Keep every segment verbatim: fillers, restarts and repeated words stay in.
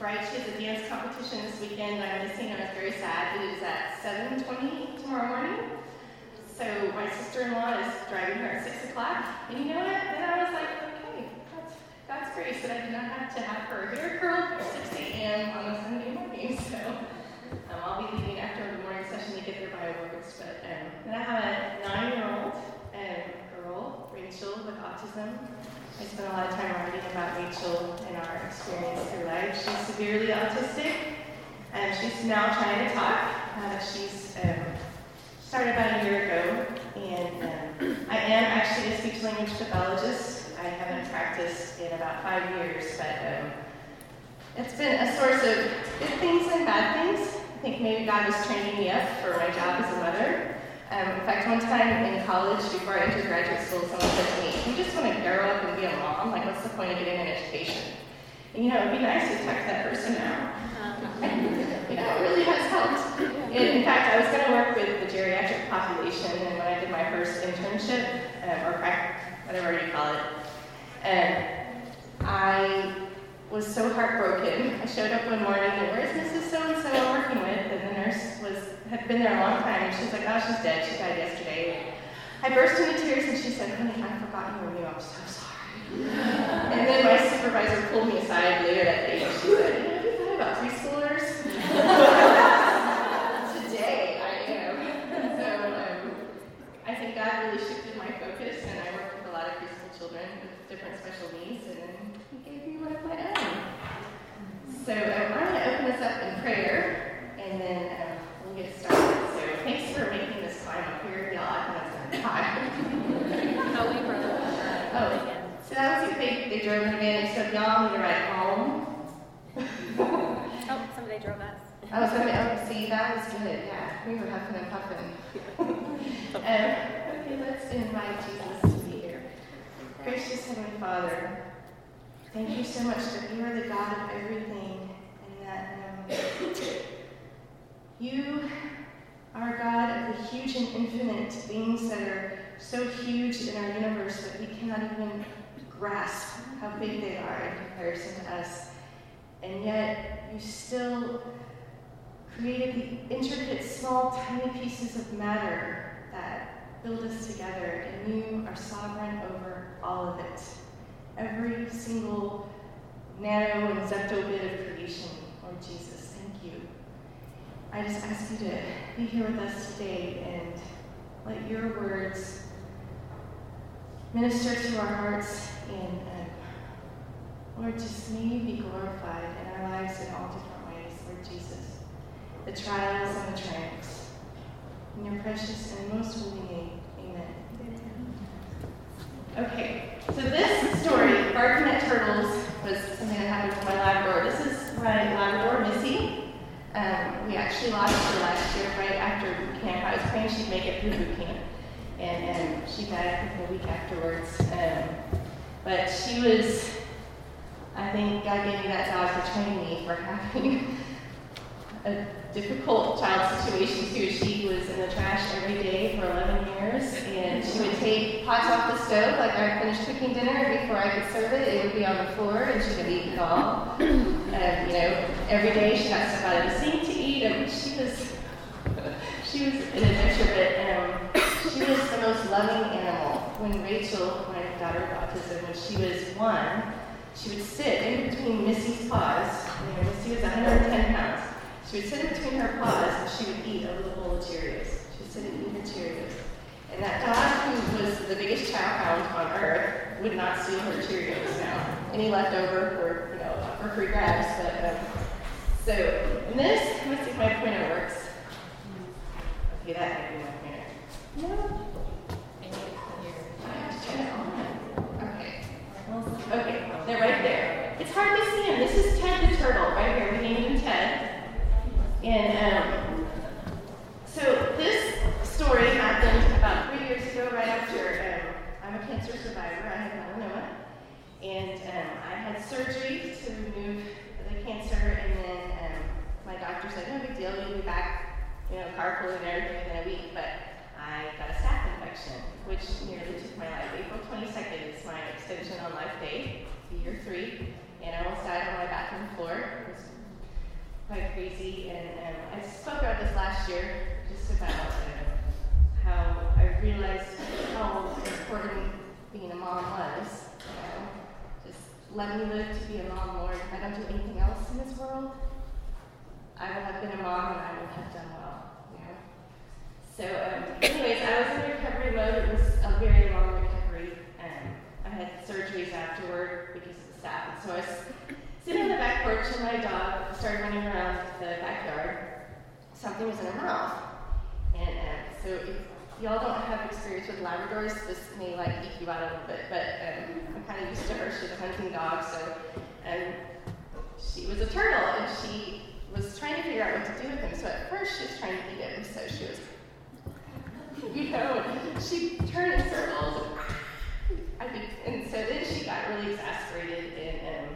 bright. She has a dance competition this weekend. I'm missing her. I was very sad. It is at seven twenty tomorrow morning. So my sister-in-law is driving her at six o'clock. And you know what? Then I was like, okay, that's God's grace that I did not have to have her hair curled at six a.m. on a Sunday morning. So um, I'll be leaving after the morning session to get their Bible words. But um, then I have a nine-year-old um, girl, Rachel, with autism. I spent a lot of time writing about Rachel and our experience through life. She's severely autistic, and she's now trying to talk. Uh, she's um, started about a year ago, and um, I am actually a speech-language pathologist. I haven't practiced in about five years, but um, it's been a source of good things and bad things. I think maybe God was training me up for my job as a mother. Um, in fact, one time in college, before I entered graduate school, someone said to me, "You just want to grow up and be a mom? Like, what's the point of getting an education?" And, you know, it'd be nice to talk to that person now. You know, it really has helped. And in fact, I was going to work with the geriatric population, and when I did my first internship, um, or whatever you call it, um, I was so heartbroken. I showed up one morning, and where's Missus So-and-so I'm working with? And the nurse was had been there a long time, and she's like, "Oh, she's dead. She died yesterday." I burst into tears, and she said, "Honey, I forgot you were new. I'm so sorry." And then my supervisor pulled me aside later that day, and she said, "You know, have you thought about preschoolers?" Today, I am. So um, I think God really shifted my focus, and I work with a lot of preschool children with different special needs, and then He gave me one of my own. So um, I'm going to open this up in prayer, and then um, we'll get started. So thanks for making this climb up here, y'all. I thought it was hot. Oh, we were. Oh, so that was it. They, they drove in again. They said, "Y'all need to ride home." Oh, somebody drove us. Oh, somebody, oh, see, that was good. Yeah, we were huffing and puffing. um, okay, let's invite Jesus to be here. Gracious Heavenly Father, thank you so much that you are the God of everything, and that um, you are God of the huge and infinite things that are so huge in our universe that we cannot even grasp how big they are in comparison to us. And yet, you still created the intricate, small, tiny pieces of matter that build us together, and you are sovereign over all of it. Every single nano and zepto bit of creation, Lord Jesus, thank you. I just ask you to be here with us today and let your words minister to our hearts, and um, Lord, just may you be glorified in our lives in all different ways, Lord Jesus. The trials and the triumphs. In your precious and most holy name, amen. Okay, so this story, Barking at Turtles, was something that happened with my Labrador. This is my Labrador, Missy. Um, we actually lost her last year right after boot camp. I was praying she'd make it through boot camp. And, and she died, I think, a week afterwards. Um, but she was, I think God gave me that dog to train me for having a difficult child situation too. She was in the trash every day for eleven years, and she would take pots off the stove. Like I finished cooking dinner, before I could serve it, it would be on the floor, and she'd have eaten it all. And you know, every day she got stuff out of the sink to eat, and she was she was an adventure. But um, she was the most loving animal. When Rachel, my daughter with autism, when she was one, she would sit in between Missy's paws. You know, Missy was one hundred ten pounds. She would sit in between her paws, and she would eat a little bowl of Cheerios. She would sit and eat her Cheerios. And that dog, who was the biggest chow hound on earth, would not steal her Cheerios now. Any leftover for, you know, for free grabs. But um, so, and this, let me see if my pointer works. Okay, that might be my pointer. No. I have to turn it on. Okay. Okay, they're right there. It's hard to see them. This is Ted the turtle right here. We named him Ted. And um, so this story happened about three years ago, right after um, I'm a cancer survivor. I had melanoma, and um, I had surgery to remove the cancer, and then um, my doctor said, "No big deal, you'll be back, you know, carpool and everything within a week." But I got a staph infection, which nearly took my life. April twenty-second is my extension on life day, year three, and I almost died on my bathroom floor. It was crazy, and um, I spoke about this last year, just about uh, how I realized how important being a mom was. You know, just let me live to be a mom, Lord. If I don't do anything else in this world, I would have been a mom and I would have done well. You know. So, um, anyways, I was in recovery mode. It was a very long recovery, and I had surgeries afterward because of the staph. And so I was sitting on the back porch, and my dog started running around the backyard. Something was in her mouth, and um, so if y'all don't have experience with Labradors, this may like geek you out a little bit, but um, I'm kind of used to her. She's a hunting dog, so um, she was a turtle, and she was trying to figure out what to do with him. So at first, she was trying to eat him, so she was, you know, she turned in circles. I think, and so then she got really exasperated, and um,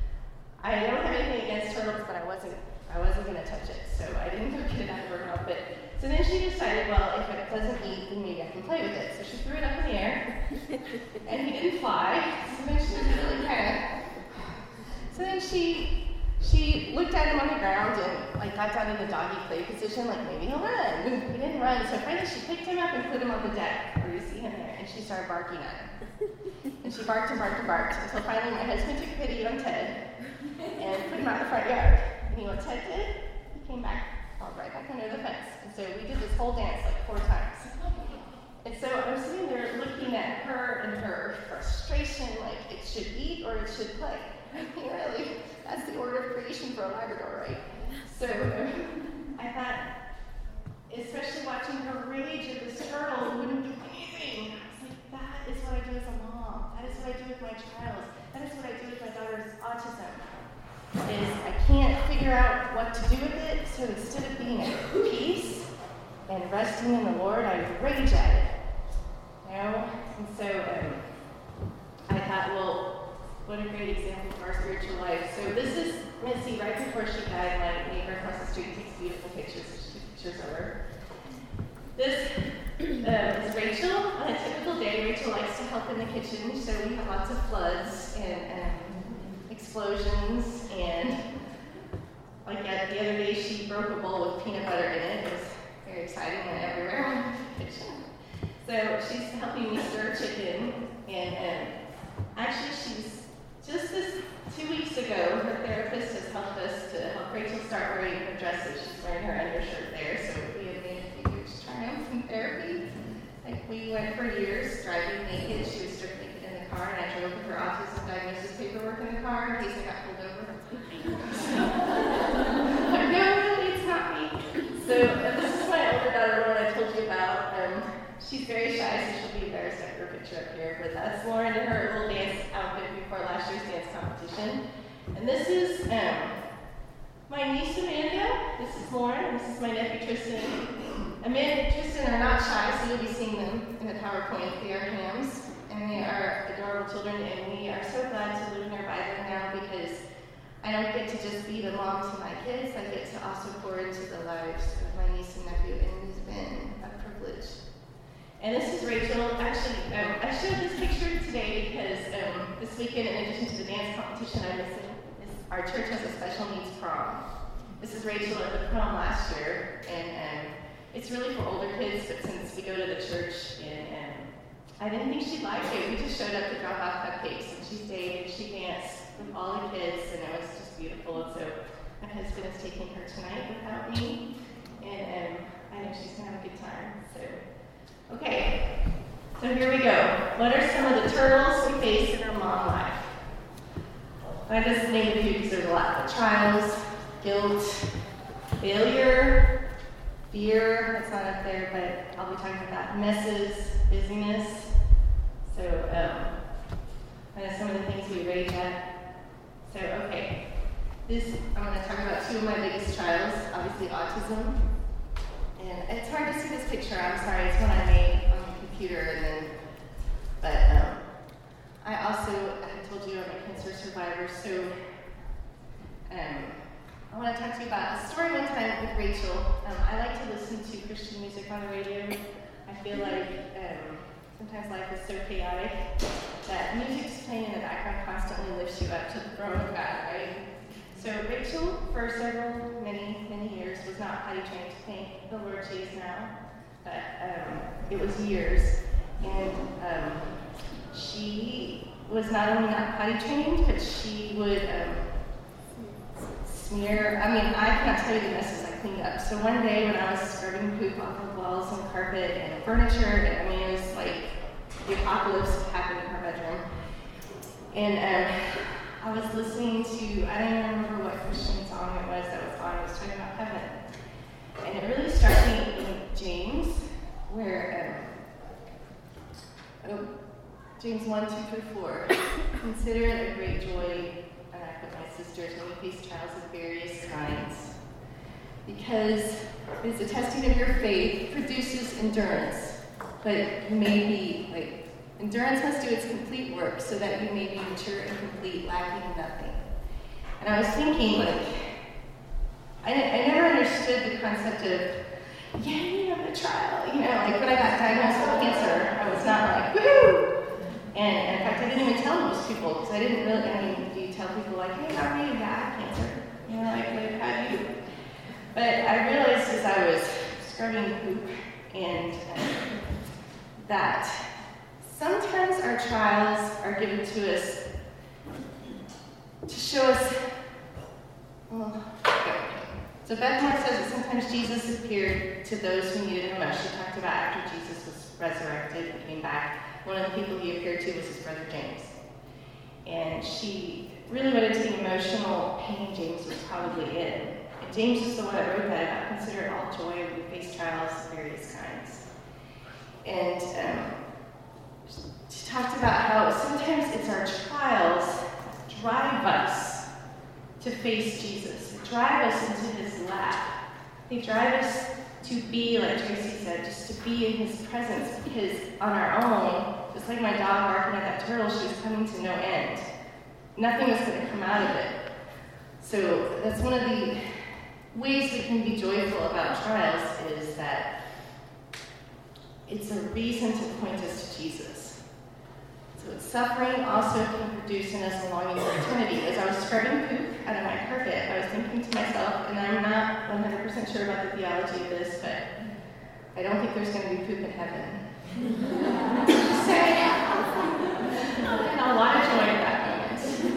I don't have anything against turtles, but I wasn't, I wasn't going to touch it, so I didn't go get it out of her mouth. But so then she decided, well, if it doesn't eat, then maybe I can play with it. So she threw it up in the air, and he didn't fly. So then she was really kind of. So then she she looked at him on the ground and like got down in the doggy play position, like maybe he'll run. He didn't run, so finally she picked him up and put him on the deck where you see him there, and she started barking at him. And she barked and barked and barked until finally my husband took pity on Ted and put him out in the front yard. And you know what Ted did? He came back, crawled right back under the fence. And so we did this whole dance like four times. And so I'm sitting there looking at her and her frustration, like it should eat or it should play. I mean, really, that's the order of creation for a Labrador, right? So um, I thought, especially watching her rage at this turtle who wouldn't do anything. I was like, that is what I do as a mom. That is what I do with my child. That is what I do with my daughter's autism. Is I can't figure out what to do with it, so instead of being at peace and resting in the Lord, I rage at it. You know? And so um, I thought, well, what a great example of our spiritual life. So this is Missy right before she died. My neighbor across the street takes beautiful pictures. She takes pictures of her. This uh, is Rachel. On a typical day, Rachel likes to help in the kitchen, so we have lots of floods and um, explosions, and like yeah, the other day she broke a bowl with peanut butter in it. It was very exciting and everywhere in the kitchen. So she's helping me stir chicken, and um, actually she's just this two weeks ago, her therapist has helped us to help Rachel start wearing her dresses. She's wearing her undershirt there, so we have made a few huge triumphs in therapy. Like we went for years driving naked. She was stripped naked in the car, and I drove with her autism diagnosis paperwork in the car in case I got pulled over. But no, really, it's not me. So uh, this is my older daughter, Lauren, I told you about. Um, she's very shy, so she'll be embarrassed to have her picture up here. But that's Lauren in her little dance outfit before last year's dance competition. And this is um, my niece Amanda. This is Lauren. This is my nephew Tristan. Amanda and Tristan are not shy, so you'll be seeing them in the PowerPoint. They are hams, and they are adorable children, and we are so glad to live nearby them now because I don't get to just be the mom to my kids, I get to also pour into the lives of my niece and nephew, and it has been a privilege. And this is Rachel. Actually, um, I showed this picture today because um, this weekend, in addition to the dance competition I'm missing, is our church has a special needs prom. This is Rachel at the prom last year, and um, it's really for older kids, but since we go to the church, and um, I didn't think she'd like it. We just showed up to drop off cupcakes, and she stayed, and she danced with all the kids, and it was just beautiful. And so my husband is taking her tonight without me, and um, I know she's going to have a good time. So, okay, so here we go. What are some of the turtles we face in our mom life? I just named a few because there's a lot. The trials, guilt, failure, fear, that's not up there, but I'll be talking about that. Messes, busyness. So, um, kind of some of the things we rage at. So, okay. This, I'm going to talk about two of my biggest trials, obviously autism. And it's hard to see this picture, I'm sorry, it's one I made on the computer, and then, but um, I also, I told you I'm a cancer survivor, so um, I want to talk to you about a story one time with Rachel. Um, I like to listen to Christian music on the radio. I feel like um, sometimes life is so chaotic that music's playing in the background constantly lifts you up to the throne of God, right? So Rachel for several, many, many years, was not potty trained. Thank the Lord she is now. But um, it was years. And um, she was not only not potty trained, but she would um, smear. I mean, I cannot tell you the messes I cleaned up. So one day when I was scrubbing poop off of walls and carpet and furniture, and I mean, it was like the apocalypse happened in her bedroom. And um, I was listening to, I don't even remember what Christian song it was that was on. It was talking about heaven. And it really struck me in James, where, um, oh, James one, two through four. Consider it a great joy, and I put my sisters, when you face trials of various kinds, because it is the testing of your faith produces endurance. But you may be, like, endurance must do its complete work so that you may be mature and complete, lacking nothing. And I was thinking, like, I, I never understood the concept of, yeah, you know, the trial. You know, like when I got diagnosed with cancer, I was not like, woohoo! And, and in fact, I didn't even tell most people because I didn't really, I mean, do you tell people like, hey, how are you? Yeah, I have cancer. You know, like, like, how do you? But I realized as I was scrubbing poop and um, that sometimes our trials are given to us to show us, well, okay. So Beth Moore says that sometimes Jesus appeared to those who needed him most. She talked about after Jesus was resurrected and came back, one of the people he appeared to was his brother James. And she really went into the emotional pain James was probably in. And James is the one that wrote that about consider it all joy when we face trials of various kinds. And um, she talked about how sometimes it's our trials that drive us to face Jesus. They drive us into his lap. They drive us to be, like Tracy said, just to be in his presence, because on our own, just like my dog barking at that turtle, she was coming to no end. Nothing was going to come out of it. So that's one of the ways we can be joyful about trials, is that it's a reason to point us to Jesus. So suffering also can produce in us a longing for eternity. As I was scrubbing poop out of my carpet, I was thinking to myself, and I'm not one hundred percent sure about the theology of this, but I don't think there's going to be poop in heaven. Just saying. And a lot of joy in that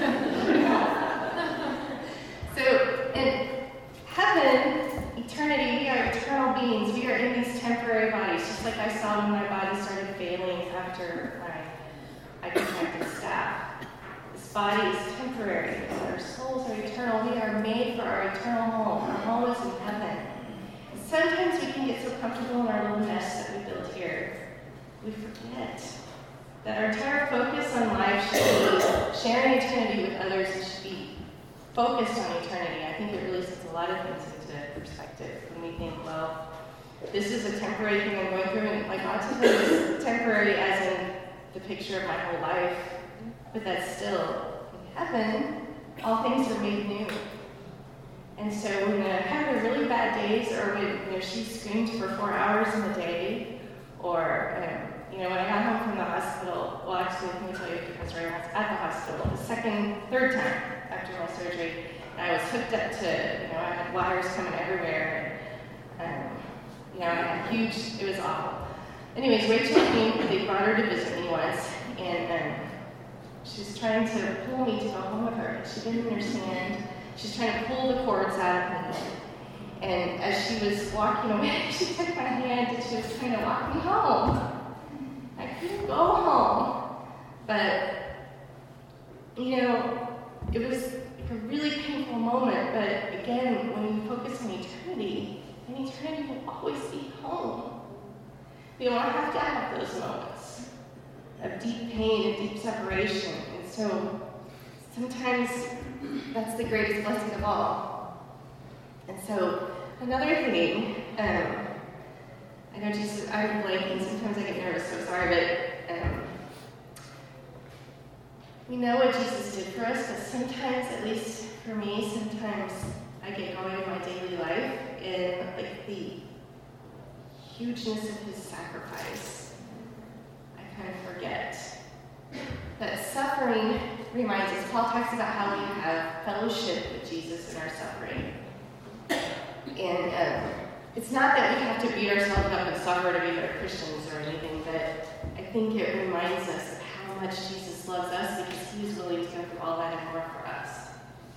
moment. So in heaven, eternity, we are eternal beings. We are in these temporary bodies, just like I saw when my body started failing after my I contracted staph. This body is temporary, but our souls are eternal. We are made for our eternal home. Our home is in heaven. And sometimes we can get so comfortable in our little nest that we build here, we forget that our entire focus on life should be sharing eternity with others. It should be focused on eternity. I think it really sets a lot of things into perspective when we think, well, this is a temporary thing I'm going through, and like autism is temporary as in the picture of my whole life, but that's still, in heaven, all things are made new. And so when I have the really bad days, or when you know, she screamed for four hours in the day, or um, you know, when I got home from the hospital, well, actually, let me tell you because right, I was at the hospital the second, third time after my surgery, and I was hooked up to, you know, I had wires coming everywhere, and um, you know, I had huge, it was awful. Anyways, Rachel came, they brought her to visit me once, and um, she was trying to pull me to go home with her. She didn't understand. She was trying to pull the cords out of me. And as she was walking away, she took my hand and she was trying to walk me home. I couldn't go home. But, you know, it was like a really painful moment. But again, when you focus on eternity, then eternity will always be home. We don't have to have those moments of deep pain and deep separation. And so sometimes that's the greatest blessing of all. And so another thing, um, I know Jesus, I'm blanking, sometimes I get nervous, so sorry, but um, we know what Jesus did for us, but sometimes, at least for me, sometimes I get going in my daily life in like the hugeness of his sacrifice. I kind of forget that suffering reminds us. Paul talks about how we have fellowship with Jesus in our suffering. And um, it's not that we have to beat ourselves up and suffer to be better Christians or anything, but I think it reminds us of how much Jesus loves us because he is willing to go through all that and more for us.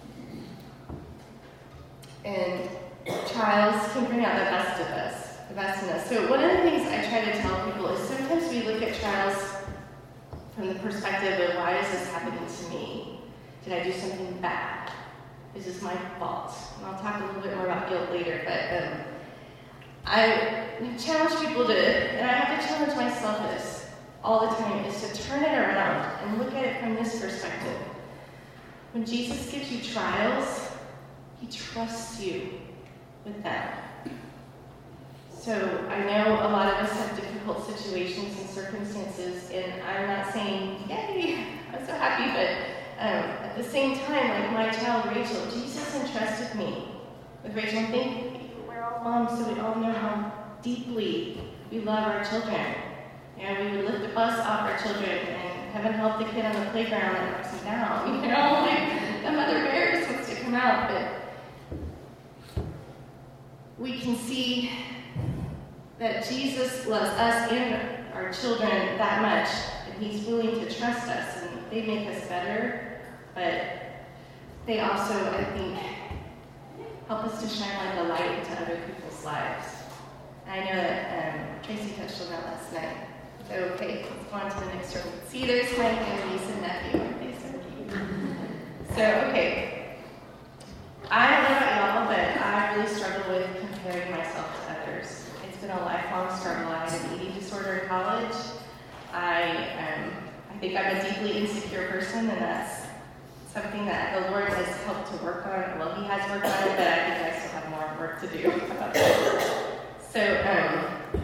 And trials can bring out the best of us, the best in us. So one of the things I try to tell people is sometimes we look at trials from the perspective of why is this happening to me? Did I do something bad? Is this my fault? And I'll talk a little bit more about guilt later, but um, I challenge people to, and I have to challenge myself this all the time, is to turn it around and look at it from this perspective. When Jesus gives you trials, he trusts you with them. So I know a lot of us have difficult situations and circumstances, and I'm not saying, yay, I'm so happy, but um, at the same time, like my child Rachel, Jesus entrusted me with Rachel. And think we're all moms, so we all know how deeply we love our children. You know, we would lift the bus off our children and heaven help the kid on the playground that knocks him down. You know, like the mother bear just wants to come out, but we can see that Jesus loves us and our children that much, and he's willing to trust us, and they make us better, but they also, I think, help us to shine like a light into other people's lives. I know that um, Tracy touched on that last night. So, okay, let's go on to the next room. See, there's my niece and nephew. Aren't they so cute? So, okay. I don't know about y'all, but I really struggle with comparing myself to others. It's been a lifelong struggle. I had an eating disorder in college. I um, I think I'm a deeply insecure person, and that's something that the Lord has helped to work on. Well, he has worked on it, but I think I still have more work to do about that. So, um,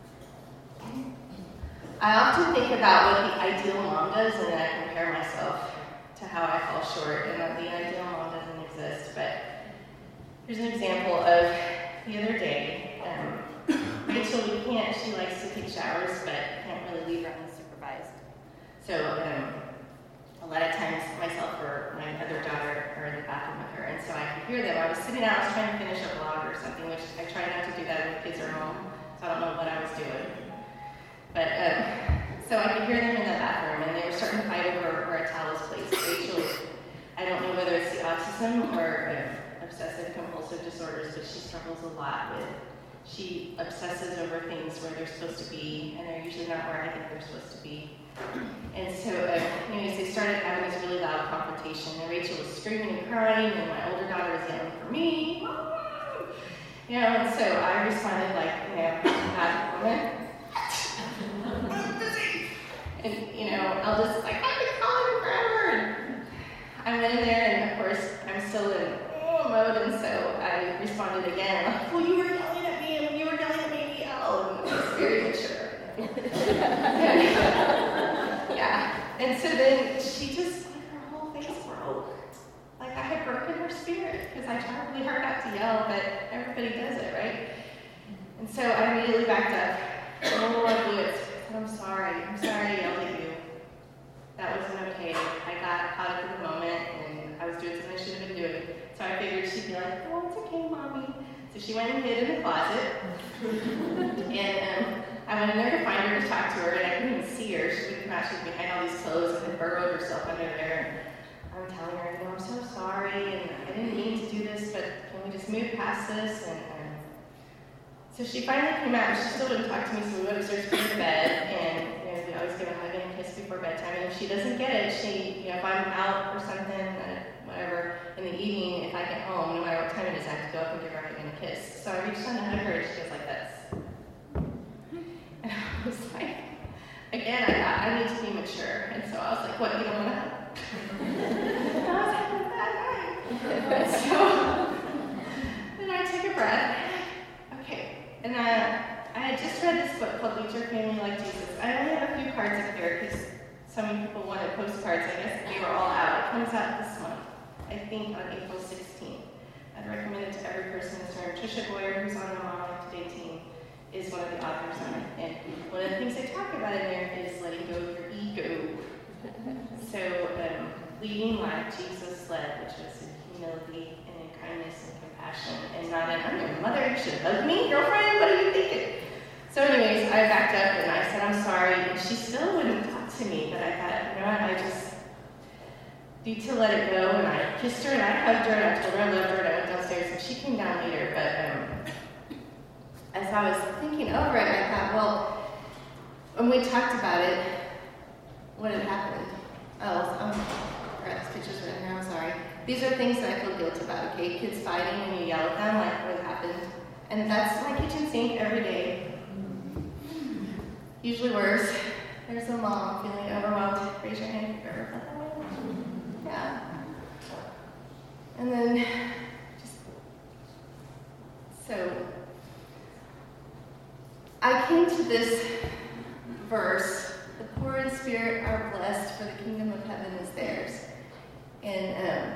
I often think about what the ideal mom does, and then I compare myself to how I fall short, and that the ideal mom doesn't exist. But here's an example of the other day. Um, Rachel, we can't, she likes to take showers, but can't really leave her unsupervised. So um, a lot of times myself or my other daughter are in the bathroom with her, and so I could hear them. I was sitting out, I was trying to finish a vlog or something, which I try not to do that when the kids are home, so I don't know what I was doing. But, um, so I could hear them in the bathroom, and they were starting to fight over where a towel was placed. Rachel, I don't know whether it's the autism or uh, obsessive compulsive disorders, but she struggles a lot with, she obsesses over things where they're supposed to be, and they're usually not where I think they're supposed to be. And so, uh, anyways, they started having this really loud confrontation, and Rachel was screaming and crying, and my older daughter was yelling for me, Mom! You know, and so I responded like, you know, bad woman. And, you know, I'll just, like, I've been calling you forever. And I went in there, and of course, I'm still in oh, mode, and so I responded again, like, well, you were yelling at me, and when you were yelling at me, you yelled. And I was very mature. Yeah. And so then she just, like, her whole face broke. Like, I had broken her spirit, because I tried really hard not to yell, but everybody does it, right? And so I immediately backed up. Oh, Lord, Lewis. I'm sorry. I'm sorry I yelled at you. That wasn't okay. I got caught up in the moment, and I was doing something I shouldn't have been doing. So I figured she'd be like, oh, it's okay, Mommy. So she went and hid in the closet. And um, I went in there to find her to talk to her, and I couldn't even see her. She would come out, she was behind all these clothes and had burrowed herself under there. And I'm telling her, you know, I'm so sorry, and I didn't mean to do this, but can we just move past this? And um, so she finally came out, and she still wouldn't talk to me, so we went upstairs to the bed, and you know, we always give a hug and a kiss before bedtime. And if she doesn't get it, she, you know, if I'm out or something, uh, whatever, in the evening, if I get home, no matter what time it is, I have to go up and give her a hug and a kiss. So I reached down to hug her, and she goes like this. And I was like, again, I thought, I need to be mature. And so I was like, what, you don't want to hug? And I was having a bad night. And so, then I took a breath. Okay. And uh, I had just read this book called Lead Your Family Like Jesus. I only have a few cards up here because so many people wanted postcards. I guess they were all out. It comes out this month, I think on April sixteenth. I'd recommend it to every person in this room. Tricia Boyer, who's on the Mom Life Today team, is one of the authors on it. And one of the things they talk about in there is letting go of your ego. So, um, leading like Jesus led, which was in humility and in kindness and compassion, and not in, I'm your mother. should hug me, girlfriend? What are you thinking? So anyways, I backed up and I said, I'm sorry. And she still wouldn't talk to me, but I thought, you know what, I just need to let it go. And I kissed her and I hugged her and I told her I loved her and I went downstairs and she came down later. But um, as I was thinking over it, I thought, well, when we talked about it, what had happened? Oh, um, I forgot these pictures right here, I'm sorry. These are things that I feel guilt about, okay? Kids fighting and you yell at them, like what happened. And that's my kitchen sink every day. Usually worse. There's a mom feeling overwhelmed. Raise your hand if you've ever felt that way. Yeah. And then, just, so, I came to this verse, the poor in spirit are blessed, for the kingdom of heaven is theirs. And um,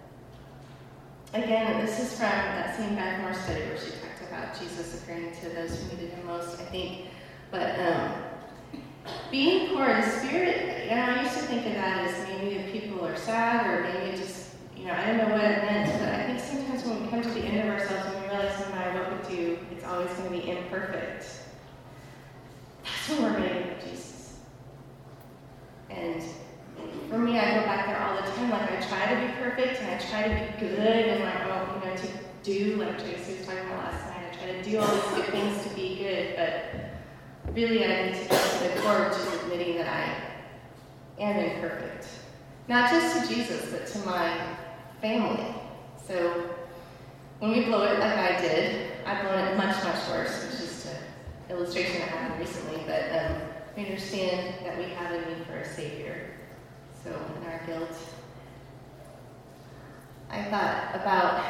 again, this is from that same Beth Moore study where she talked about Jesus appearing to those who needed him most, I think. But um, being poor in spirit, you know, I used to think of that as maybe if people are sad or maybe just, you know, I don't know what it meant, but I think sometimes when we come to the end of ourselves and we realize no matter what we do, it's always going to be imperfect. That's when we're ready with Jesus. And for me, I go back there all the time. Like, I try to be perfect, and I try to be good, and like, oh, you know, to do, like Tracy was talking about last night, I try to do all these good things to be good, but really I need to get to the core of just admitting that I am imperfect. Not just to Jesus, but to my family. So, when we blow it like I did, I've blown it much, much worse, which is an illustration that happened recently, but um, we understand that we have a need for a Savior. So, in our guilt, I thought about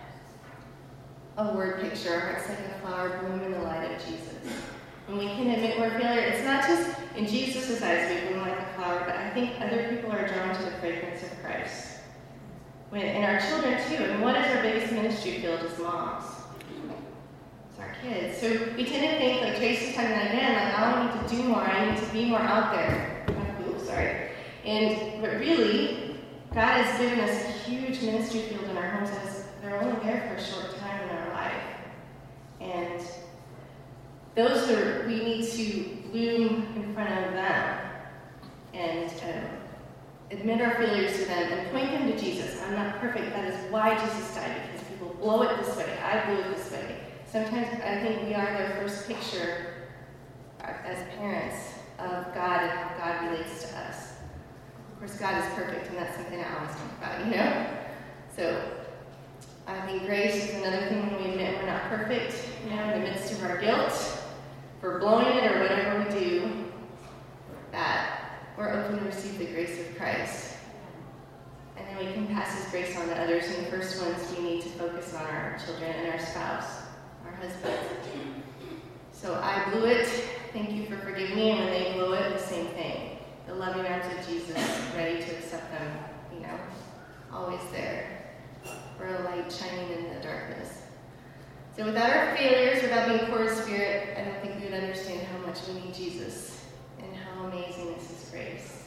a word picture. Our hearts like a flower bloom in the light of Jesus. When we can admit we're a failure, it's not just in Jesus' eyes we bloom like a flower, but I think other people are drawn to the fragrance of Christ. When, and our children too. And what is our biggest ministry field as moms? It's our kids. So we tend to think, like Tracy's talking again, like, oh, I need to do more, I need to be more out there. Oops, sorry. And, but really, God has given us a huge ministry field in our homes as they're only there for a short time in our life. And those are, we need to bloom in front of them and um, admit our failures to them and point them to Jesus. I'm not perfect. That is why Jesus died, because people blow it this way. I blew it this way. Sometimes I think we are their first picture as parents of God and how God relates to us. Of course, God is perfect, and that's something I always talk about, you know? So, I think grace is another thing when we admit we're not perfect, you know, in the midst of our guilt, for blowing it or whatever we do, that we're open to receive the grace of Christ. And then we can pass his grace on to others. And the first ones we need to focus on our children and our spouse, our husband. So I blew it. Thank you for forgiving me. And when they blow it, the same thing. The loving arms of Jesus, ready to accept them, you know, always there. We're a light shining in the darkness. So without our failures, without being poor in spirit, I don't think we would understand how much we need Jesus and how amazing is his grace.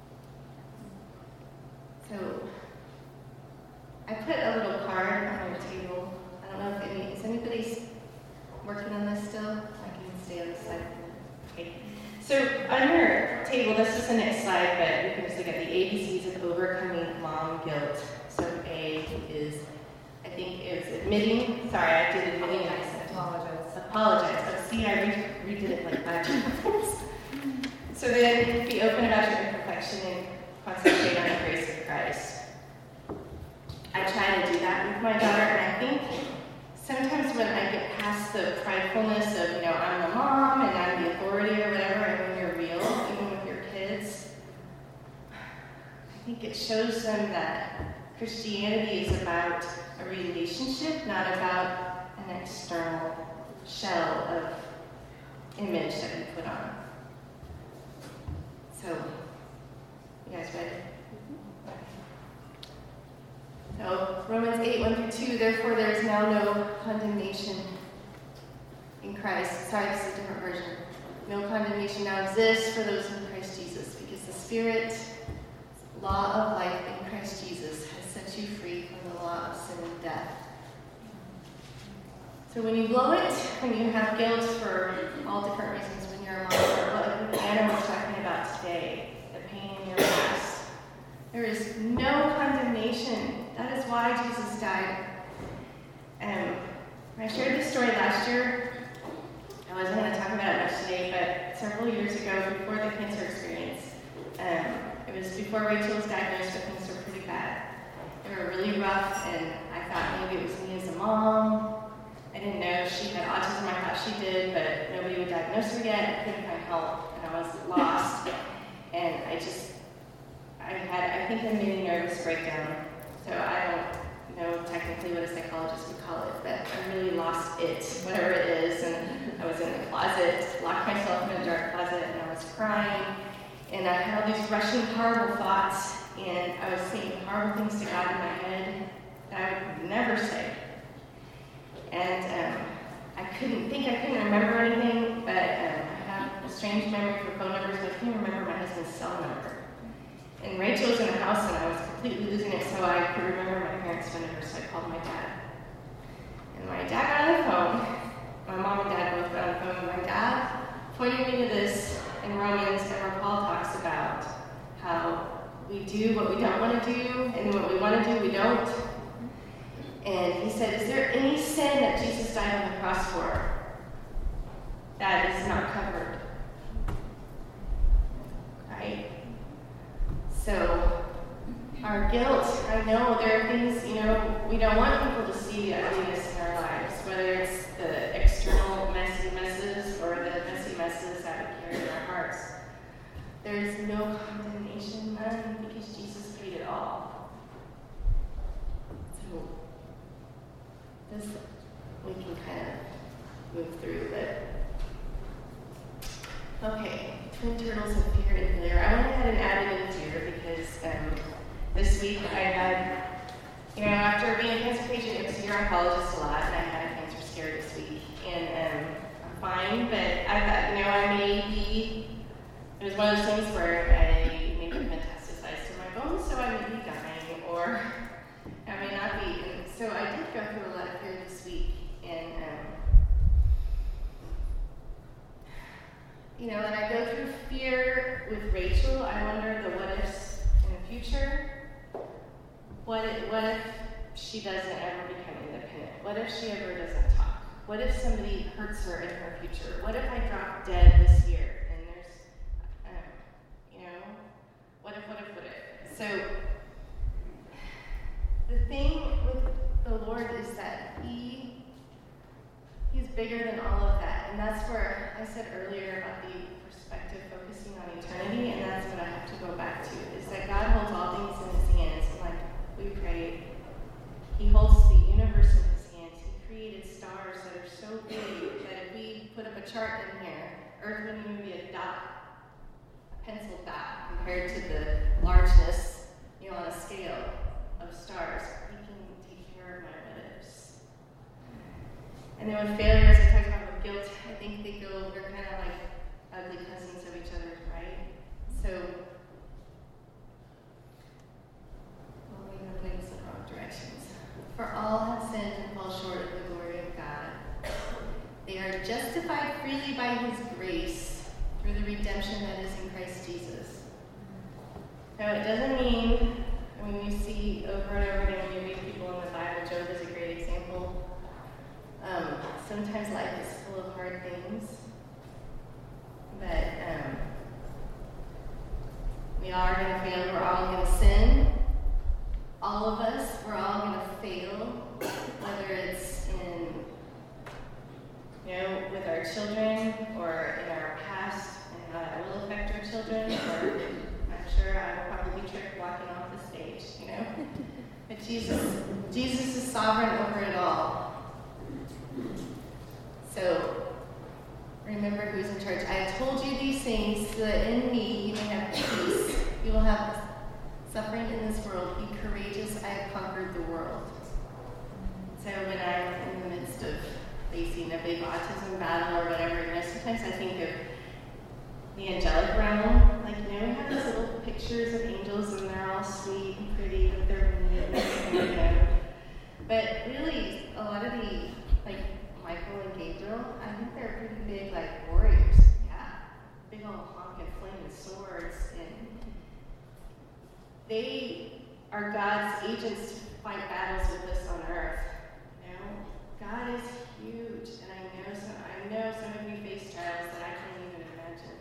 So I put a little card on your table. I don't know if any, is anybody working on this still? I can stay on the side. Okay. So on your table, this is the next slide, but we can just look at the A B Cs of overcoming mom guilt. So A is, I think it was admitting, sorry, I did admitting and I said apologize. Apologize. Oh, see, I re- redid it like five times. So then be open about your imperfection and concentrate on the grace of Christ. I try to do that with my daughter, and I think sometimes when I get past the pridefulness of, you know, I'm the mom and I'm the authority or whatever, and when you're real, even with your kids, I think it shows them that Christianity is about a relationship, not about an external shell of image that you put on. So, you guys ready? So, Romans eight, one through two, therefore there is now no condemnation in Christ. Sorry, this is a different version. No condemnation now exists for those in Christ Jesus, because the Spirit, law of life in Christ Jesus, has set you free from the law of sin and death. So when you blow it, when you have guilt for all different reasons, when you're a mom, or what Anna was talking about today, the pain in your past, there is no condemnation. That is why Jesus died. Um, I shared this story last year. I wasn't going to talk about it much today, but several years ago, before the cancer experience, um, it was before Rachel was diagnosed with cancer pretty bad. They were really rough, and I thought maybe it was me as a mom. I didn't know she had autism. I thought she did, but nobody would diagnose her yet. I couldn't find help, and I was lost. And I just, I had, I think a mini nervous breakdown. So I don't know technically what a psychologist would call it, but I really lost it, whatever it is. And I was in the closet, locked myself in a dark closet, and I was crying. And I had all these rushing, horrible thoughts, and I was saying horrible things to God in my head that I would never say. And um, I couldn't think, I couldn't remember anything, but um, I have a strange memory for phone numbers, but I can't remember my husband's cell number. And Rachel was in the house, and I was completely losing it, so I could remember my parents' phone number, so I called my dad. And my dad got on the phone. My mom and dad both got on the phone, and my dad pointed me to this in Romans, where Paul talks about how we do what we don't want to do, and what we want to do, we don't. And he said, is there any sin that Jesus died on the cross for that is not covered? Right? So, our guilt, I know there are things, you know, we don't want people to see the ugliness in our lives, whether it's the external messy messes or the messy messes that we carry in our hearts. There is no condemnation, none, because Jesus paid it all. So, this we can kind of move through, but okay, twin turtles of fear and failure. I went ahead and added in fear because um, this week I had, you know, after being a cancer patient, I was to your oncologist a lot, and I had a cancer scare this week, and um, I'm fine, but I thought, you know, I may be, it was one of those things where I may have metastasized to my bones, so I may be dying, or I may not be. And so I did go through a lot of fear this week, and um, you know, when I go through fear with Rachel, I wonder the what ifs in the future. What if, what if she doesn't ever become independent? What if she ever doesn't talk? What if somebody hurts her in her future? What if I drop dead this year and there's, um, you know, what if, what if, what if? So the thing with the Lord is that He, He's bigger than all of that. And that's where I said earlier about the perspective focusing on eternity, and that's what I have to go back to, is that God holds all things in His hands. And like we prayed, He holds the universe in His hands. He created stars that are so big that if we put up a chart in here, Earth wouldn't even be a dot, a pencil dot, compared to the largeness, you know, on a scale of stars. He can take care of my what ifs. And then with failure, as I talked about with guilt, I think they go, they're kind of like ugly cousins of each other, right? So, well, we're going to play this in the wrong directions. For all have sinned and fall short of the glory of God. They are justified freely by His grace through the redemption that is in Christ Jesus. Now, it doesn't mean, I mean, we see over and over again when you read people in the Bible, Job is a great example. Um, sometimes life is full of hard things, but um, we all are going to fail. We're all going to sin. All of us, we're all going to fail, whether it's in, you know, with our children or in our past, and how that will affect our children, or I'm sure I will probably trip walking off the stage, you know. But Jesus, Jesus is sovereign over it all. So, remember who's in charge. I have told you these things so that in me you may have peace. You will have suffering in this world. Be courageous. I have conquered the world. So when I'm in the midst of facing a big autism battle or whatever, you know, sometimes I think of the angelic realm. Like, you know, we have these little pictures of angels and they're all sweet and pretty, but they're mean and everything, you know. But really, a lot of the, like, Michael and Gabriel. I think they're pretty big, like warriors. Yeah, big old honking flaming swords, and they are God's agents to fight battles with us on earth. You know, God is huge, and I know some. I know some of you face trials that I can't even imagine.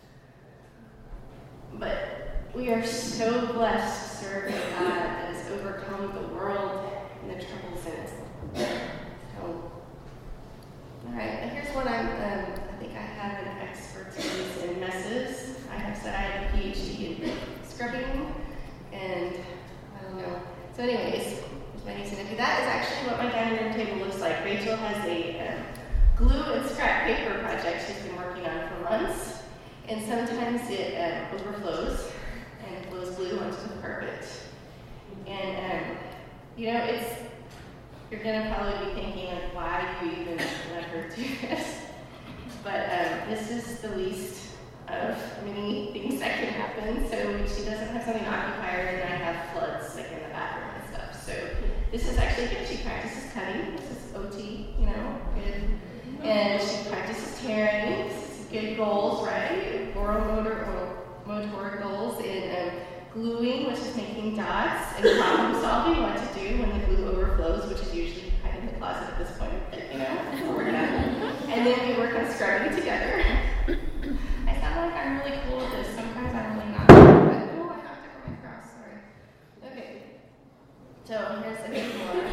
But we are so blessed to serve a God that has overcome the world and the troubles in it. So, all right, and here's what I'm, um, I think I have an expertise in messes. I have said I have a P H D in scrubbing, and I don't know. So anyways, here's my niece and nephew. That is actually what my dining room table looks like. Rachel has a um, glue and scrap paper project she's been working on for months, and sometimes it um, overflows and flows glue onto the carpet. And, um, you know, it's, you're going to probably be thinking, like, why do you even let her do this? But um, this is the least of many things that can happen. So she doesn't have something to occupy her, and I have floods, like, in the bathroom and stuff. So this is actually good. She practices cutting. This is O T, you know, good. And she practices tearing. This is good goals, right? Oral motor, or motor goals, and um, gluing, which is making dots, and problem solving, what to do when the glue overflows, which is usually kind of in the closet at this point, you know, we're done. And then we work on scrubbing together. I sound like I'm really cool at this. Sometimes I'm really not. But, oh, I have to go my cross, sorry. Okay. So here's a bit more.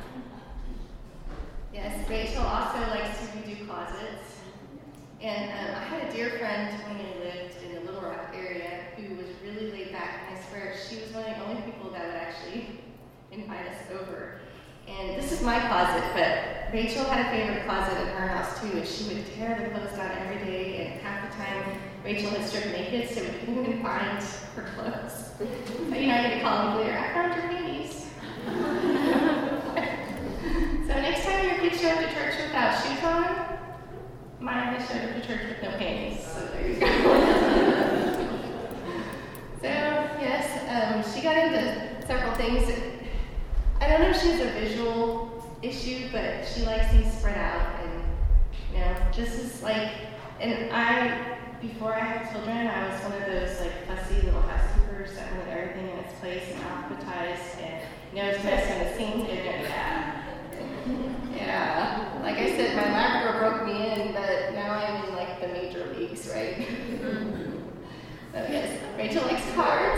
Yes, Rachel also likes to redo closets. And um, I had a dear friend when I lived in the Little Rock area who was really laid back, and I swear she was one of the only people that would actually invite us over. And this is my closet, but Rachel had a favorite closet in her house too, and she would tear the clothes down every day, and half the time Rachel had stripped naked, so we couldn't even find her clothes. So, you know, I had to call me later, I found your panties. So next time your kids show up to church without shoes on, mine has showed up to church with no panties, so there you go. So, yes, um, she got into several things. I don't know if she has a visual issue, but she likes things spread out, and, you know, just as, like, and I, before I had children, I was one of those, like, fussy little housekeepers that wanted everything in its place and alphabetized, and, you know, it's mess in the scenes, and, yeah. Yeah, like I said, my Labrador broke me in, but now I'm in like the major leagues, right? So yes, Rachel likes cards.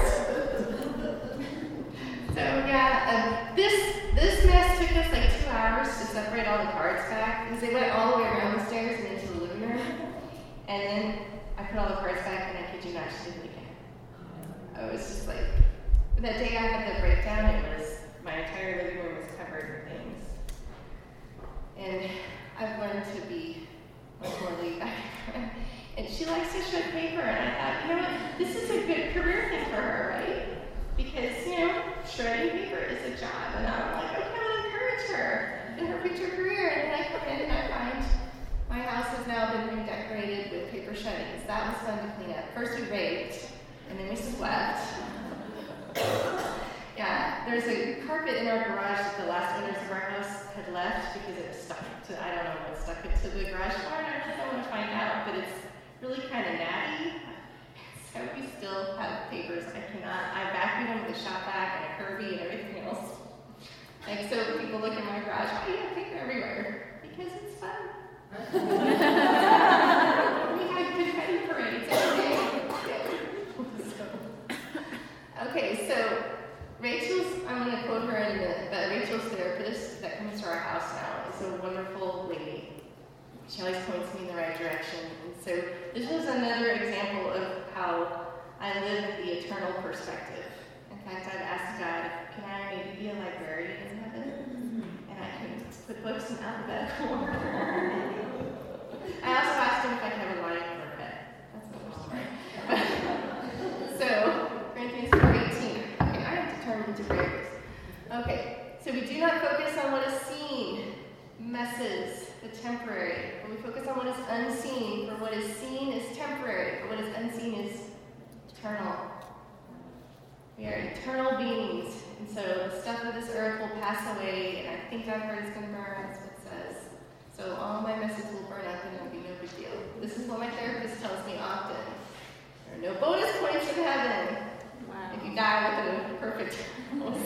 So yeah, um, this this mess took us like two hours to separate all the cards back because they went all the way around the stairs and into the living room. And then I put all the cards back, and I kid you not, she did it again. I was just like, that day I had the breakdown, it was my entire living room was covered with things. And I've learned to be much more laid back. And she likes to shred paper, and I thought, you know what, this is a good career thing for her, right? Because, you know, shredding paper is a job, and I'm like, okay, I'll encourage her in her future career. And then I come in and I find my house has now been redecorated with paper shredding. So that was fun to clean up. First we raked, and then we swept. Yeah, there's a carpet in our garage that the last owners of our house had left because it was stuck to, I don't know what stuck it to the garage door, and I really don't want to find out, but it's really kind of natty. So we still have papers. I cannot, I vacuum them with a shop vac and a Kirby and everything else. Like, so people look in my garage, why do you have paper everywhere? Because it's fun. We have confetti parades every day. Okay, so Rachel's, I'm going to quote her in a minute, but Rachel's therapist that comes to our house now is a wonderful lady. She always points me in the right direction. And so this was another example of how I live in the eternal perspective. In fact, I've asked God, can I maybe be a librarian in heaven? And I can put books in alphabetical order. I also asked him if I could have a lion for a pet. That's another story. So, Corinthians four eighteen. Okay, I have determined to break this. Okay, so we do not focus on what is seen, messes, the temporary, but we focus on what is unseen, for what is seen is temporary, but what is unseen is eternal. We are eternal beings, and so the stuff of this earth will pass away, and I think I've heard it's going to burn, that's what it says. So all my messes will burn up and it'll be no big deal. This is what my therapist tells me often. There are no bonus points in heaven Wow. if you die with a perfect house.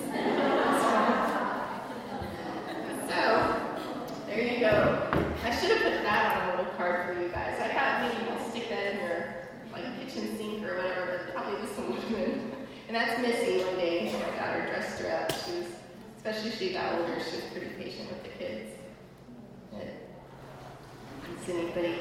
So, there you go. I should have put that on a little card for you guys. I thought maybe you could stick that in your like kitchen sink or whatever, but probably this one would have been. And that's Missy one day. My daughter dressed her up. She was, especially as she got older, she was pretty patient with the kids. Is anybody?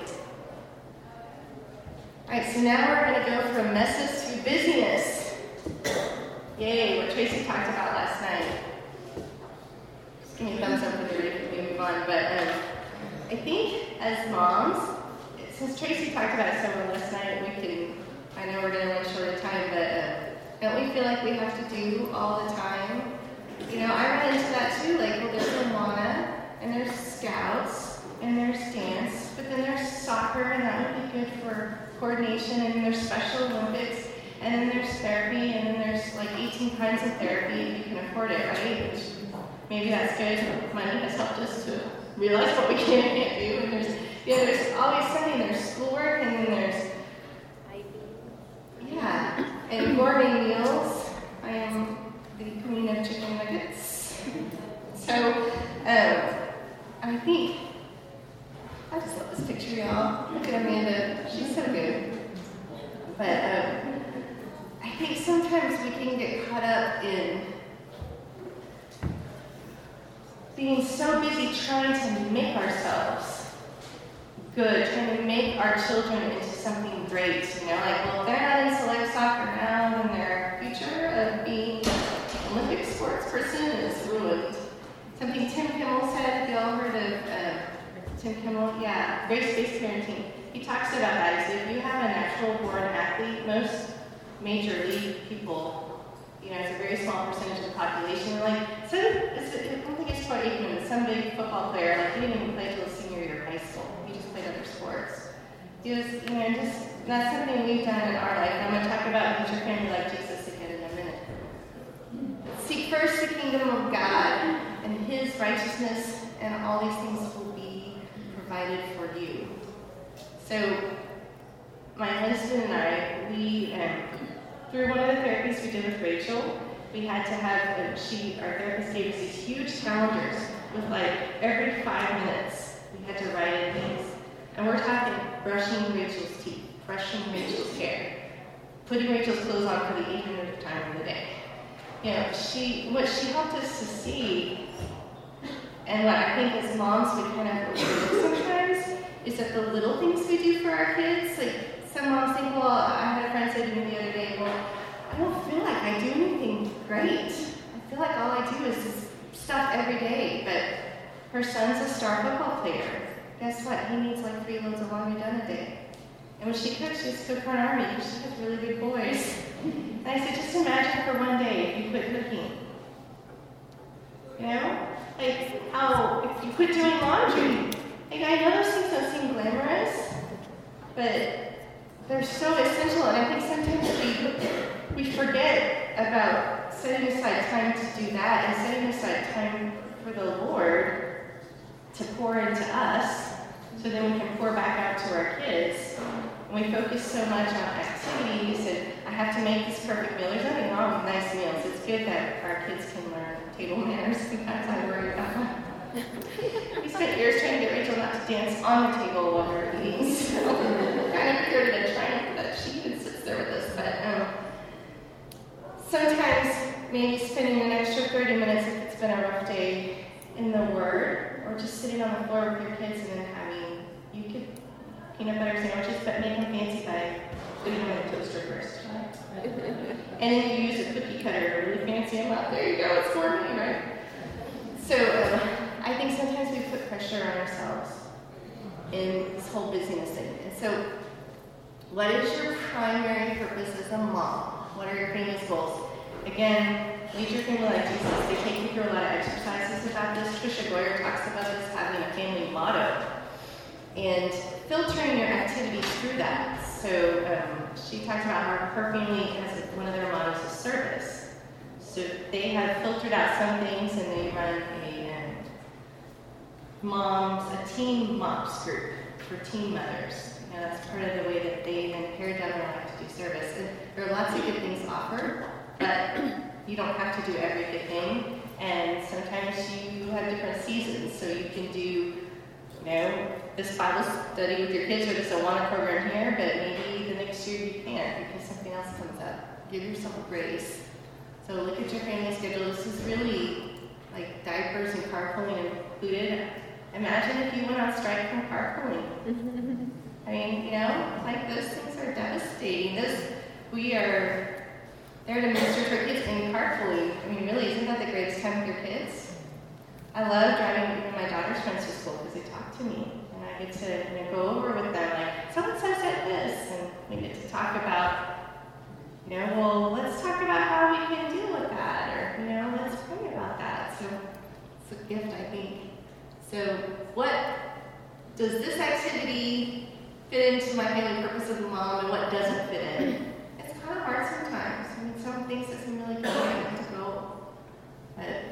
Alright, so now we're going to go from messes to busyness. Yay, what Tracy talked about last night. Just give me a thumbs up when you're ready for me to move on. But um, I think as moms, since Tracy talked about it so well last night, we can, I know we're going to run short of time, but uh, don't we feel like we have to do all the time? You know, I run into that too. Like, well, there's Awana, and there's Scouts, and there's dance, but then there's soccer, and that would be good for coordination, and then there's Special Olympics, and then there's therapy, and then there's like eighteen kinds of therapy if you can afford it, right? Which maybe that's good. Money has helped us to realize what we can and can't do. And there's, you know, there's always something. There's schoolwork, and then there's, yeah, and gourmet meals. I am the queen of chicken nuggets. So, um, I think. I just love this picture, y'all. Look at Amanda. She's so good. But um, I think sometimes we can get caught up in being so busy trying to make ourselves good, trying to make our children into something great. You know, like, well, if they're not in select soccer now, then their future of being an Olympic sports person is ruined. Something Tim Kimmel said, have you all heard of uh, Tim Kimmel, yeah, race-based parenting. He talks about that. He said, if you have a natural-born athlete, most major league people, you know, it's a very small percentage of the population. Like, some, it's, I don't think it's quite even, but some big football player, like, he didn't even play till senior year of high school. He just played other sports. He was, you know, just, that's something we've done in our life. I'm going to talk about future family like Jesus again in a minute. Seek first the kingdom of God and his righteousness, and all these things will be provided for you. So, my husband and I, we, um, through one of the therapies we did with Rachel, we had to have, uh, she, our therapist gave us these huge calendars with like every five minutes we had to write in things. And we're talking brushing Rachel's teeth, brushing Rachel's hair, putting Rachel's clothes on for the eight hundredth time of the day. You know, she, what she helped us to see, and what I think as moms we kind of overlook sometimes, is that the little things we do for our kids, like some moms think, well, I had a friend say to me the other day, well, I don't feel like I do anything great. I feel like all I do is this stuff every day, but her son's a star football player. Guess what? He needs like three loads of laundry done a day. And when she cooks, she just cooks for an army because she has really big boys. And I said, just imagine for one day if you quit cooking. You know? Like, how, if you quit doing laundry. Like, I know those things don't seem glamorous, but they're so essential. And I think sometimes we, we forget about setting aside time to do that and setting aside time for the Lord to pour into us so then we can pour back out to our kids. And we focus so much on activities and I have to make this perfect meal. There's nothing wrong with nice meals. It's good that our kids can learn table manners. Sometimes I worry about that. We spent years trying to get Rachel not to dance on the table while we were eating. So kind of created a triumph that she even sits there with us. But um, sometimes maybe spending an extra thirty minutes if it's been a rough day in the Word, or just sitting on the floor with your kids and then having, you could peanut butter sandwiches, but make them fancy by putting them in the toaster first, right? And if you use a cookie cutter, really fancy them up, there you go, it's gourmet, right? So um, I think sometimes we put pressure on ourselves in this whole busyness thing. And so what is your primary purpose as a mom? What are your family's goals? Again, Lead Your Family Like Jesus, they take you through a lot of exercises about this. Trisha Goyer talks about this having a family motto and filtering your activities through that. So um, she talks about how her family has one of their mottos is service. So they have filtered out some things and they run a, um, moms, a teen moms group for teen mothers. You know, that's part of the way that they then pare down their life to do service. And there are lots of good things offered, but you don't have to do every good thing. And sometimes you have different seasons, so you can do, you know, this Bible study with your kids or this Awana program here, but maybe the next year you can't because something else comes up. Give yourself a grace. So look at your family schedule. This is really like diapers and carpooling included. Imagine if you went on strike from carpooling. I mean, you know, like those things are devastating. This, we are there to minister to our kids and carpooling. I mean, really, isn't that the greatest time with your kids? I love driving even my daughter's friends to school because they talk to me. And I get to, you know, go over with them, like, so-and-so said this. And we get to talk about, you know, well, let's talk about how we can deal with that. Or, you know, let's pray about that. So it's a gift, I think. So what does this activity fit into my family purpose of a mom and what doesn't fit in? It's kind of hard sometimes. I mean, some things that seem really good to go. But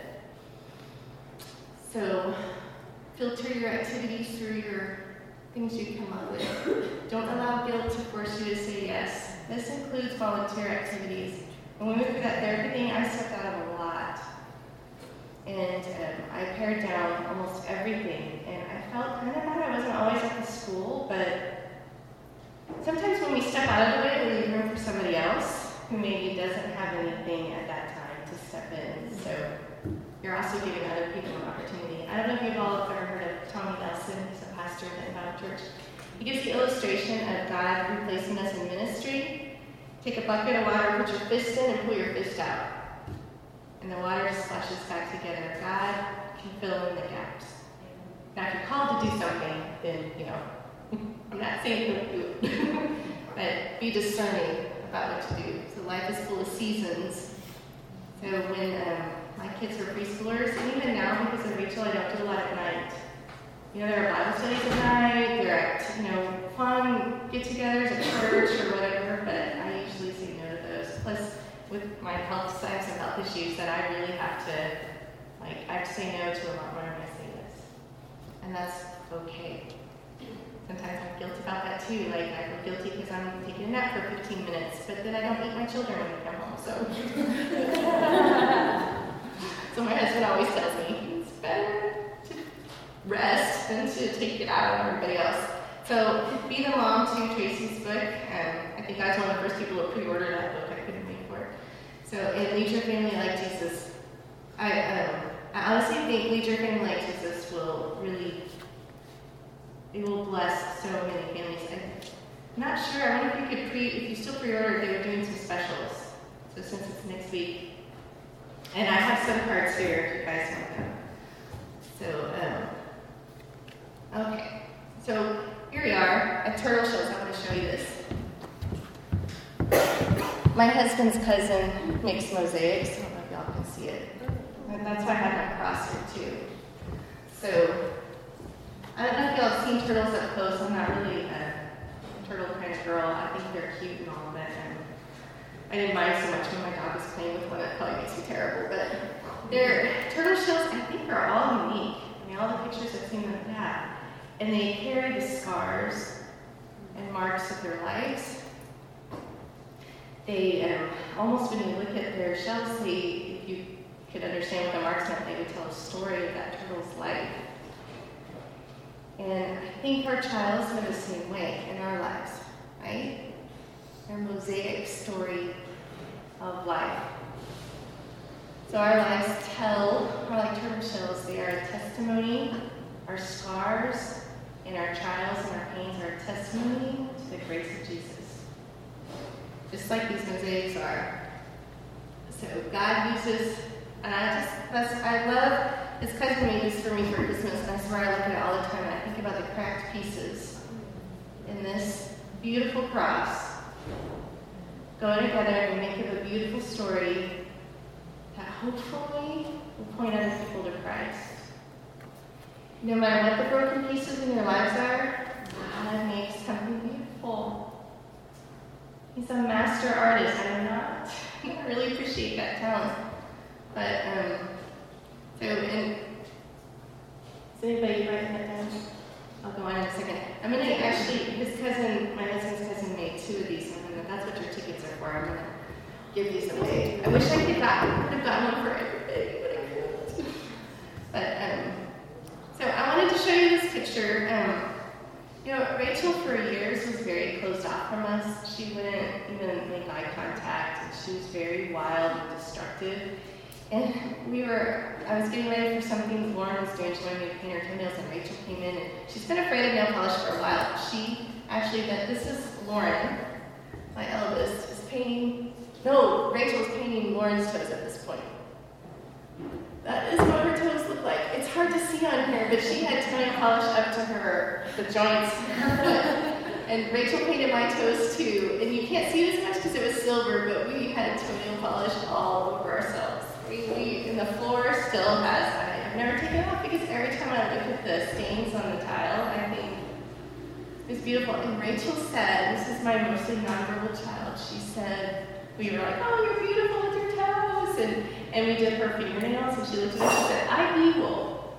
so filter your activities through your things you come up with. Don't allow guilt to force you to say yes. This includes volunteer activities. When we went through that therapy thing, I stepped out of a lot. And um, I pared down almost everything. And I felt kind of bad. I wasn't always at the school, but sometimes when we step out of the way, we leave room for somebody else who maybe doesn't have anything at that time to step in. So you're also giving other people an opportunity. I don't know if you've all ever heard of Tommy Nelson. He's a pastor in the Bible church. He gives the illustration of God replacing us in ministry. Take a bucket of water, put your fist in, and pull your fist out. And the water splashes back together. God can fill in the gaps. Now, if you're called to do something, then, you know, I'm not saying don't do it. But be discerning about what to do. So life is full of seasons. So when um, my kids were preschoolers, and even now because of Rachel, I don't do a lot at night. You know, there are Bible studies at night, there are, you know, fun get-togethers at church or whatever, but I usually say no to those. Plus, with my health, I have some health issues that I really have to, like, I have to say no to a lot more than I say yes. And that's okay. Sometimes I'm guilty about that too. Like, I feel guilty because I'm taking a nap for fifteen minutes, but then I don't eat my children when they come home, so. So my husband always tells me, it's better to rest than to take it out on everybody else. So, Be the Mom to Tracy's book. Um, I think I was one of the first people to pre-order that book. I couldn't wait for it. So, and Lead Your Family Like Jesus. I, um, I honestly think Lead Your Family Like Jesus will really, it will bless so many families. I'm not sure. I wonder if you could pre, if you still pre-order, they were doing some specials. So since it's next week, and I have some cards here if you guys want them. So, um, okay. So here we are at Turtle Shells. I want to show you this. My husband's cousin makes mosaics. I don't know if y'all can see it. And that's why I have my cross here too. So I don't know if y'all have seen turtles up close. I'm not really a turtle kind of girl. I think they're cute and all that. And I didn't mind so much when my dog was playing with one. It probably makes me terrible. But their turtle shells, I think, are all unique. I mean, all the pictures I've seen like that. And they carry the scars and marks of their lives. They, um, almost when you look at their shells, they, if you could understand what the marks meant, they would tell a story of that turtle's life. And I think our childs are the same way in our lives, right? They're a mosaic story of life. So our lives tell, are like turtle shells. They are a testimony. Our scars and our trials and our pains are a testimony to the grace of Jesus. Just like these mosaics are. So God uses, and I just, that's, I love, this cousin made this for me for Christmas, and I swear I look at it all the time, and I think about the cracked pieces in this beautiful cross go together and make it a beautiful story that hopefully will point other people to Christ. No matter what the broken pieces in your lives are, God makes something beautiful. He's a master artist. I'm not. I really appreciate that talent. But, um, so, and Is anybody writing that down? I'll go on in a second. I'm going to actually, his cousin, my husband's cousin made two of these. I'm gonna, that's what your tickets are for. I'm going to give these away. I wish I could, got, could have gotten one for everybody, but I couldn't. But, um, so I wanted to show you this picture. Um, you know, Rachel for years was very closed off from us. She wouldn't even make eye contact, and she was very wild and destructive. And we were, I was getting ready for something Lauren was doing. She wanted me to paint her toenails, and Rachel came in, and she's been afraid of nail polish for a while. She actually, this is Lauren, my eldest, is painting, no, Rachel's painting Lauren's toes at this point. That is what her toes look like. It's hard to see on here, but she had toenail polish up to her, the joints in her foot. And Rachel painted my toes too. And you can't see it as much because it was silver, but we had toenail polish all over ourselves. We, we, and the floor still has, I, I've never taken it off because every time I look at the stains on the tile, I think it's beautiful. And Rachel said, this is my mostly nonverbal child, she said, we were like, oh, you're beautiful with your toes. And, and we did her fingernails, and she looked at us and she said, I'm evil.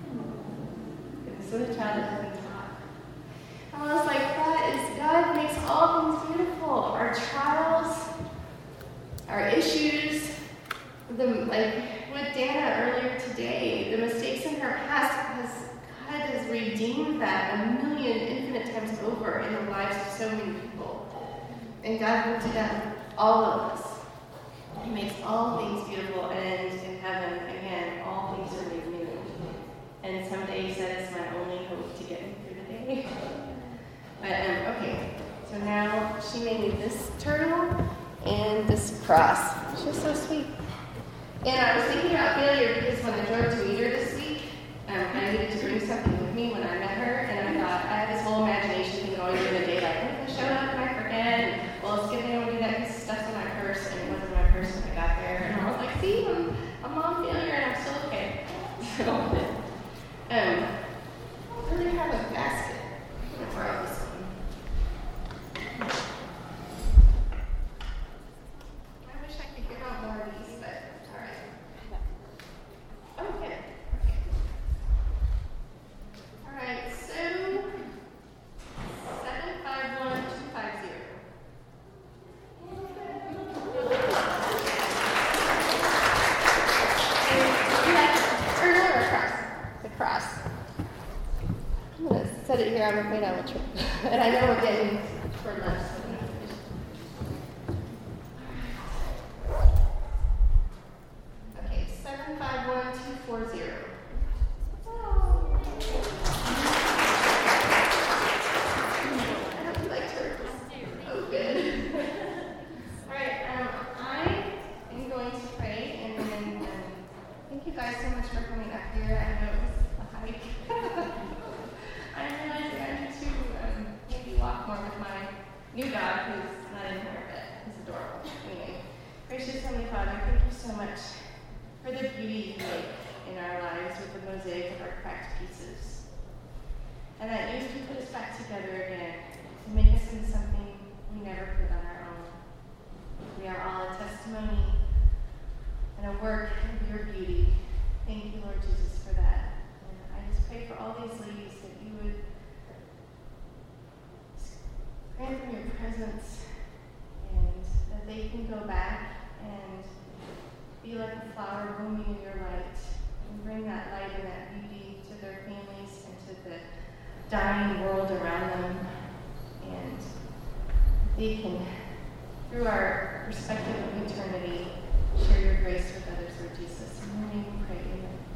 And so the child doesn't talk. And I was like, that is, God makes all things beautiful. Our trials, our issues, the, like with Dana earlier today, the mistakes in her past, has, God has redeemed that a million, infinite times over in the lives of so many people. And God worked it out all of us. He makes all things beautiful, and in heaven, again, all things are made new. And someday that is my only hope to get me through the day. But, um, okay, so now she made me this turtle and this cross. She's so sweet. And I was thinking about failure because when I drove to meet her this week, um, I needed to bring something with me when I met her, and I thought, I had this whole imagination thing going through the day, like, what if I showed up and I forget? And, well, it's good thing I don't do that because stuff's in my purse, and it wasn't in my purse when I got there. And I was like, see, I'm a mom failure, and I'm still okay. So, um, I don't really have a basket. I'm going to borrow this one. I wish I could get out more of these, but all right. Oh, good. Okay. All right, so seven five one two five zero. Or no, or cross. The cross. I'm going to set it here. I'm afraid I will trip. And I know we're getting toward lunch. So I'm gonna finish. Okay, seven five one two four zero. I hope you like turtles. Oh, good. All right, um, I am going to pray, and then um, thank you guys so much for coming up here. I know it was a hike. I'm realizing I need to um, maybe walk more with my new dog, who's not in here, but he's adorable. Anyway, gracious Heavenly Father, thank you so much for the beauty you make in our lives with the mosaic of our cracked pieces. And that you can put us back together again to make us into something we never could on our own. We are all a testimony and a work of your beauty. Thank you, Lord Jesus, for that. And I just pray for all these ladies that you would grant them your presence and that they can go back and be like a flower blooming in your light and bring that light and that beauty to their families and to the dying world around them. And they can, through our perspective of eternity, share your grace with others, Lord Jesus. In your name we pray, amen.